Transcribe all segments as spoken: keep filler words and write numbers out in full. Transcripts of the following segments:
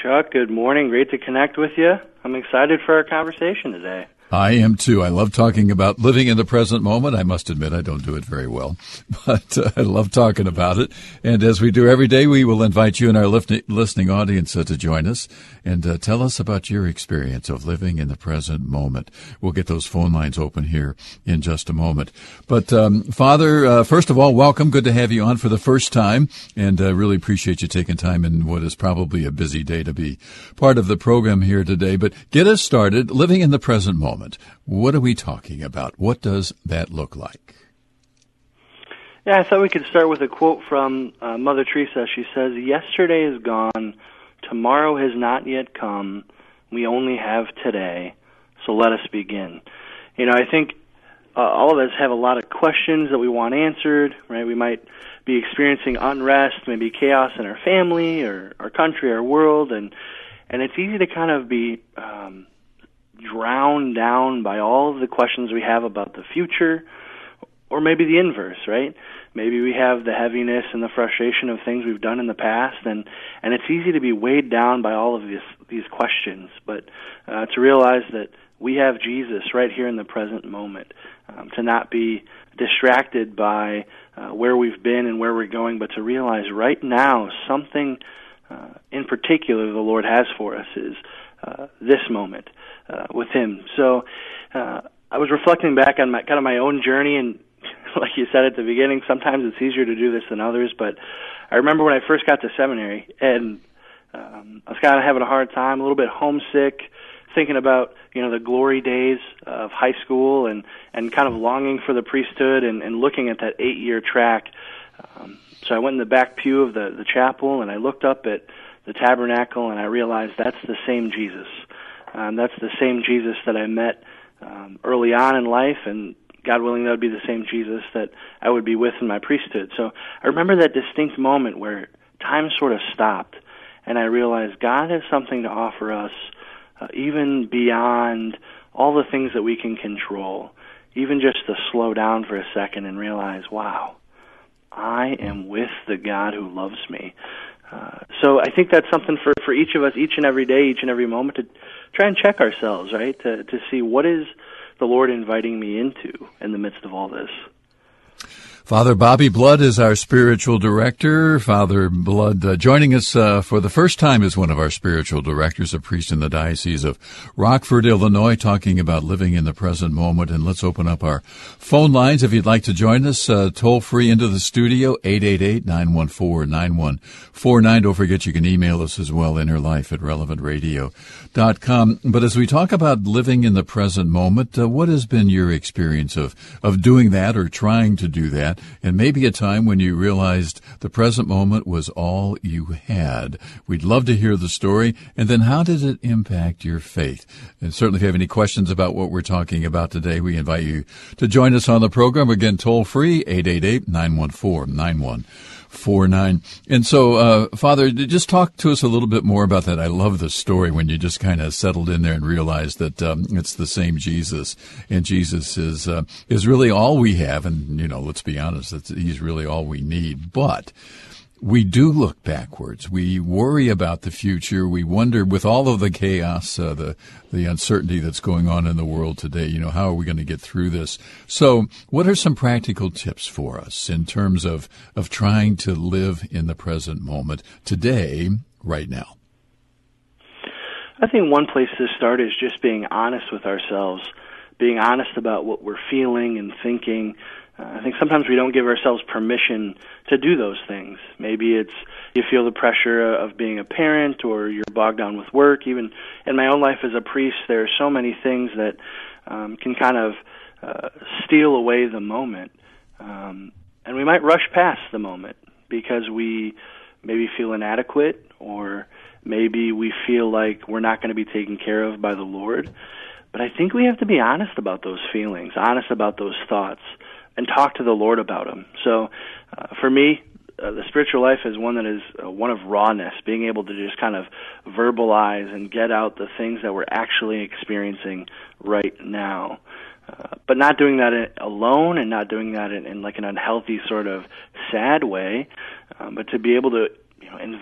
Chuck. Good morning. Great to connect with you. I'm excited for our conversation today. I am too. I love talking about living in the present moment. I must admit I don't do it very well, but uh, I love talking about it. And as we do every day, we will invite you and our listening audience uh, to join us and uh, tell us about your experience of living in the present moment. We'll get those phone lines open here in just a moment. But um, Father, uh, first of all, welcome. Good to have you on for the first time, and uh, really appreciate you taking time in what is probably a busy day to be part of the program here today. But get us started, living in the present moment. What are we talking about? What does that look like? Yeah, I thought we could start with a quote from uh, Mother Teresa. She says, "Yesterday is gone, tomorrow has not yet come, we only have today, so let us begin." You know, I think uh, all of us have a lot of questions that we want answered, right? We might be experiencing unrest, maybe chaos in our family or our country, our world, and, and it's easy to kind of be Um, drowned down by all of the questions we have about the future, or maybe the inverse, right? Maybe we have the heaviness and the frustration of things we've done in the past, and, and it's easy to be weighed down by all of these, these questions, but uh, to realize that we have Jesus right here in the present moment, um, to not be distracted by uh, where we've been and where we're going, but to realize right now something uh, in particular the Lord has for us is uh, this moment. Uh, with him. So uh, I was reflecting back on my kind of my own journey, and like you said at the beginning, sometimes it's easier to do this than others, but I remember when I first got to seminary, and um, I was kind of having a hard time, a little bit homesick, thinking about, you know, the glory days of high school and, and kind of longing for the priesthood and, and looking at that eight-year track. Um, so I went in the back pew of the, the chapel, and I looked up at the tabernacle, and I realized that's the same Jesus. Um, that's the same Jesus that I met um, early on in life, and God willing, that would be the same Jesus that I would be with in my priesthood. So I remember that distinct moment where time sort of stopped, and I realized God has something to offer us uh, even beyond all the things that we can control, even just to slow down for a second and realize, wow, I am with the God who loves me. Uh, so I think that's something for, for each of us, each and every day, each and every moment, to try and check ourselves, right, to, to see what is the Lord inviting me into in the midst of all this. Father Bobby Blood is our spiritual director. Father Blood uh, joining us uh, for the first time as one of our spiritual directors, a priest in the Diocese of Rockford, Illinois, talking about living in the present moment. And let's open up our phone lines if you'd like to join us, uh, toll free into the studio, eight eight eight, nine one four, nine one four nine. Don't forget you can email us as well, innerlife at relevant radio dot com. But as we talk about living in the present moment, uh, what has been your experience of, of doing that or trying to do that? And maybe a time when you realized the present moment was all you had. We'd love to hear the story. And then how did it impact your faith? And certainly if you have any questions about what we're talking about today, we invite you to join us on the program. Again, toll free, eight eight eight, nine one four, nine one four nine. And so, uh, Father, just talk to us a little bit more about that. I love the story when you just kind of settled in there and realized that um, it's the same Jesus, and Jesus is uh, is really all we have. And, you know, let's be honest, it's, he's really all we need. But we do look backwards. We worry about the future. We wonder, with all of the chaos, uh, the the uncertainty that's going on in the world today, you know, how are we going to get through this? So what are some practical tips for us in terms of, of trying to live in the present moment today, right now? I think one place to start is just being honest with ourselves, being honest about what we're feeling and thinking. Uh, I think sometimes we don't give ourselves permission to do those things. Maybe it's you feel the pressure of being a parent, or you're bogged down with work. Even in my own life as a priest, there are so many things that um, can kind of uh, steal away the moment. Um, and we might rush past the moment because we maybe feel inadequate, or maybe we feel like we're not going to be taken care of by the Lord. But I think we have to be honest about those feelings, honest about those thoughts, and talk to the Lord about them. So uh, for me, uh, the spiritual life is one that is uh, one of rawness, being able to just kind of verbalize and get out the things that we're actually experiencing right now. Uh, but not doing that alone, and not doing that in, in like an unhealthy sort of sad way, um, but to be able to, you know, invite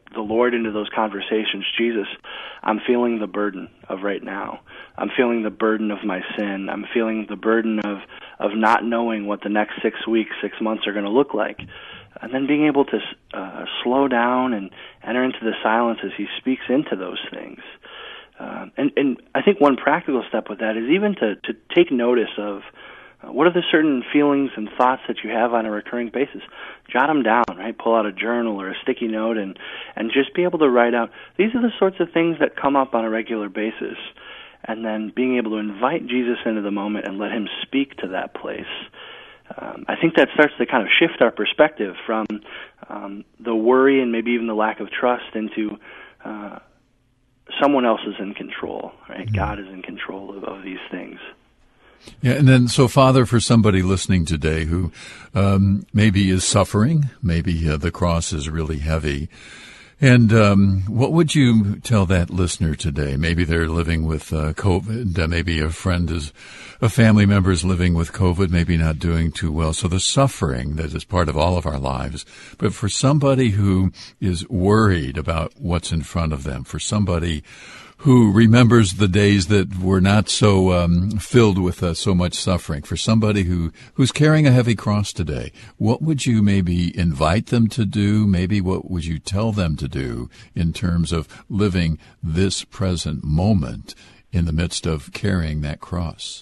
the Lord into those conversations. Jesus, I'm feeling the burden of right now. I'm feeling the burden of my sin. I'm feeling the burden of, of not knowing what the next six weeks, six months are going to look like. And then being able to uh, slow down and enter into the silence as he speaks into those things. Uh, and, and I think one practical step with that is even to, to take notice of uh, what are the certain feelings and thoughts that you have on a recurring basis. Jot them down, right? Pull out a journal or a sticky note and, and just be able to write out, these are the sorts of things that come up on a regular basis. And then being able to invite Jesus into the moment and let him speak to that place. Um, I think that starts to kind of shift our perspective from um, the worry and maybe even the lack of trust into uh, someone else is in control, right? Mm-hmm. God is in control of, of these things. Yeah, and then, so Father, for somebody listening today who um, maybe is suffering, maybe uh, the cross is really heavy, and um, what would you tell that listener today? Maybe they're living with uh, COVID. Uh, maybe a friend is, a family member is living with COVID, maybe not doing too well. So the suffering that is part of all of our lives. But for somebody who is worried about what's in front of them, for somebody who remembers the days that were not so um, filled with uh, so much suffering, for somebody who, who's carrying a heavy cross today, what would you maybe invite them to do? Maybe what would you tell them to do in terms of living this present moment in the midst of carrying that cross?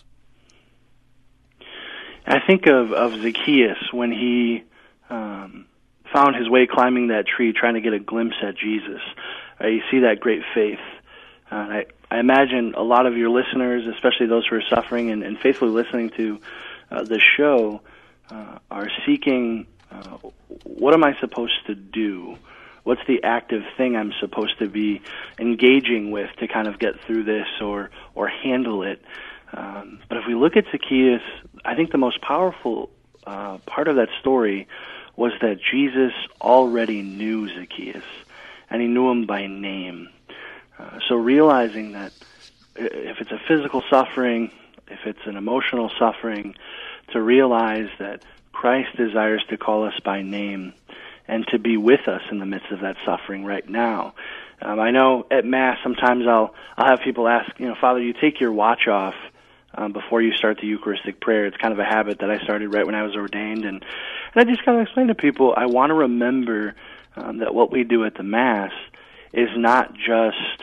I think of, of Zacchaeus when he um, found his way climbing that tree, trying to get a glimpse at Jesus. Uh, you see that great faith. Uh, I, I imagine a lot of your listeners, especially those who are suffering and, and faithfully listening to uh, the show, uh, are seeking, uh, what am I supposed to do? What's the active thing I'm supposed to be engaging with to kind of get through this or, or handle it? Um, but if we look at Zacchaeus, I think the most powerful uh, part of that story was that Jesus already knew Zacchaeus, and he knew him by name. Uh, so realizing that if it's a physical suffering, if it's an emotional suffering, to realize that Christ desires to call us by name and to be with us in the midst of that suffering right now. Um, I know at Mass sometimes I'll I'll have people ask, you know, Father, you take your watch off um, before you start the Eucharistic prayer. It's kind of a habit that I started right when I was ordained, and, and I just kind of explain to people, I want to remember um, that what we do at the Mass is not just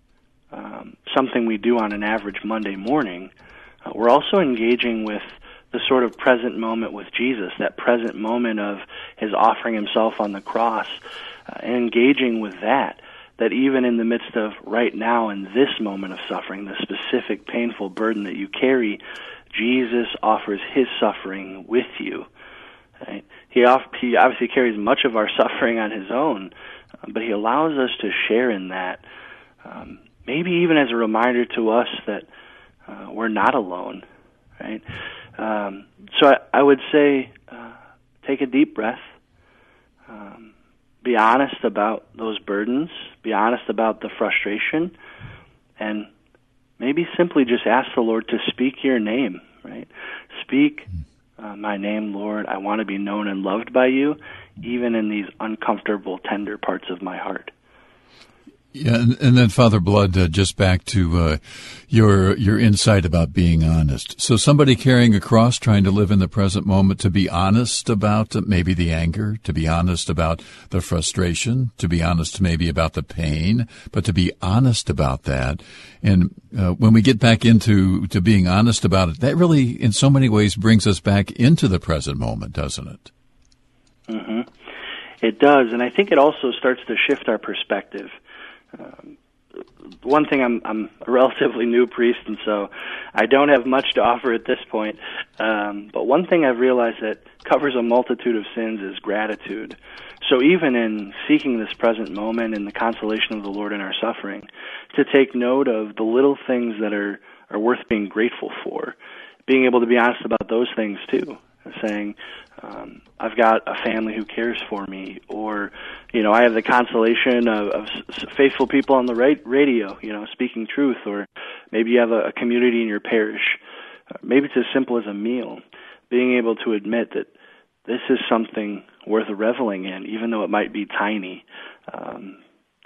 um, something we do on an average Monday morning. Uh, we're also engaging with the sort of present moment with Jesus, that present moment of his offering himself on the cross, uh, and engaging with that, that even in the midst of right now in this moment of suffering, the specific painful burden that you carry, Jesus offers his suffering with you. Right? He, off, he obviously carries much of our suffering on his own, uh, but he allows us to share in that, um, maybe even as a reminder to us that uh, we're not alone, right? Um, so I, I would say uh, take a deep breath, um, be honest about those burdens, be honest about the frustration, and maybe simply just ask the Lord to speak your name, right? Speak uh, my name, Lord. I want to be known and loved by you, even in these uncomfortable, tender parts of my heart. Yeah, and, and then Father Blood, uh, just back to uh, your your insight about being honest. So somebody carrying a cross, trying to live in the present moment, to be honest about uh, maybe the anger, to be honest about the frustration, to be honest maybe about the pain, but to be honest about that. And uh, when we get back into to being honest about it, that really, in so many ways, brings us back into the present moment, doesn't it? Mm-hmm. It does, and I think it also starts to shift our perspective. Um, one thing, I'm, I'm a relatively new priest, and so I don't have much to offer at this point. Um, but one thing I've realized that covers a multitude of sins is gratitude. So even in seeking this present moment and the consolation of the Lord in our suffering, to take note of the little things that are, are worth being grateful for, being able to be honest about those things too, saying, um, I've got a family who cares for me, or, you know, I have the consolation of, of faithful people on the radio, you know, speaking truth, or maybe you have a, a community in your parish. Uh, maybe it's as simple as a meal, being able to admit that this is something worth reveling in, even though it might be tiny. Um,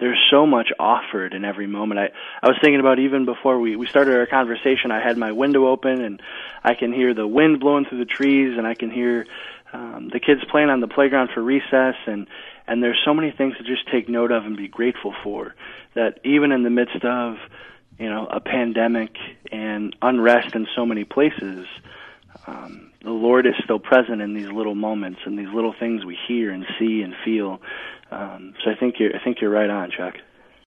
there's so much offered in every moment. I, I was thinking about even before we, we started our conversation, I had my window open and I can hear the wind blowing through the trees, and I can hear um, the kids playing on the playground for recess, and, and there's so many things to just take note of and be grateful for, that even in the midst of, you know, a pandemic and unrest in so many places, um, the Lord is still present in these little moments and these little things we hear and see and feel. Um, so I think you're, I think you're right on, Chuck.